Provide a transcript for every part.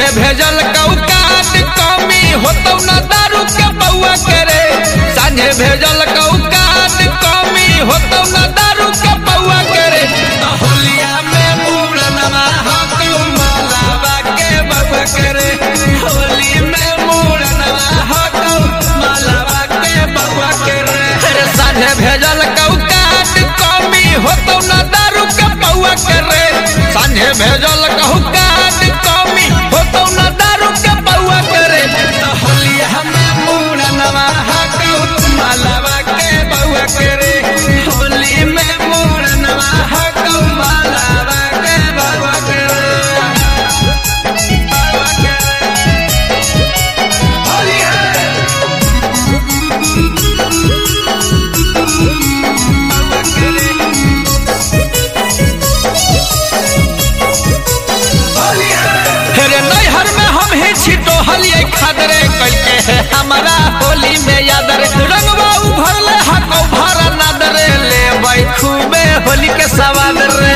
साझे भेजल कौकात कमी होतौ न दारू के बउआ करे साझे भेजल कौकात कमी होतौ न दारू के बउआ करे होलिया में मूड़नवा हकौ मालावा के बउआ करे होली में मूड़नवा हकौ मालावा के बउआ करे साझे भेजल कौकात कमी होतौ न दारू के बउआ करे साझे भेजल कौकात कमी होतौ न दारू के बउआ करे होलिया में मूड़नवा हकौ मालावा के बउआ करे होली में मूड़नवा हकौ मालावा के बउआ करे होली नैहर में हम ही छिटो हलिए खदरे कैके है हमारा होली में याद रे रंगवा उभरले हको भर नदरे ले भाई खूबे होली के सवाद रे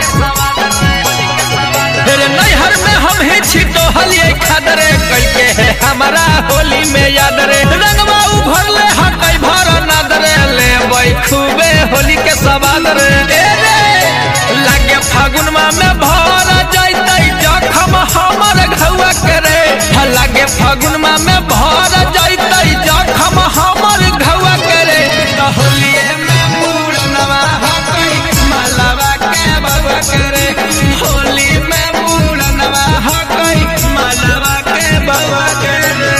नैहर में हम ही छिटो हलिए खदरे कैके है हमारा होली में याद रे रंगवा उभरले हको भर नदरे ले भाई खूबे होली के सवाद रे लागे फागुन में भर जाइतै जखम हमर घुआ करे लागे फागुन में भर जाइतै जखम हमर घुआ करे होलिए में मूड़नवा हकै मालावा के बउआ करे होली में मूड़नवा हकै मालावा के बउआ करे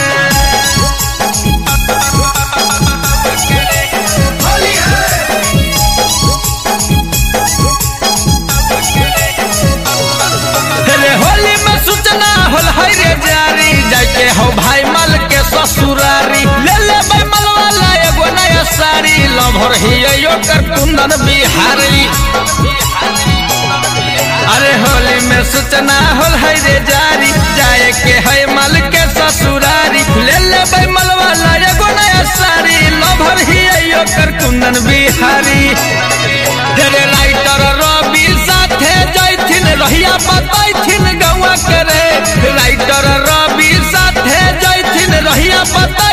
होली में सूचना होल है रे जारी जाके हो भाई मल के ससुरारी ले ले भाई मल वाला एगो नया साड़ी लभर ही यो कर कुंदन बिहारी अरे होली में सूचना होल है रे जारी जाए के है मल के ससुरारी ले ले भाई मल वाला एगो नया साड़ी लभर ही यो कर कुंदन बिहारी तेरे राइटर रवि साथे जैथिन रहिया बताइथिन गौआ करे राइटर रवि साथे जैथिन रहिया बता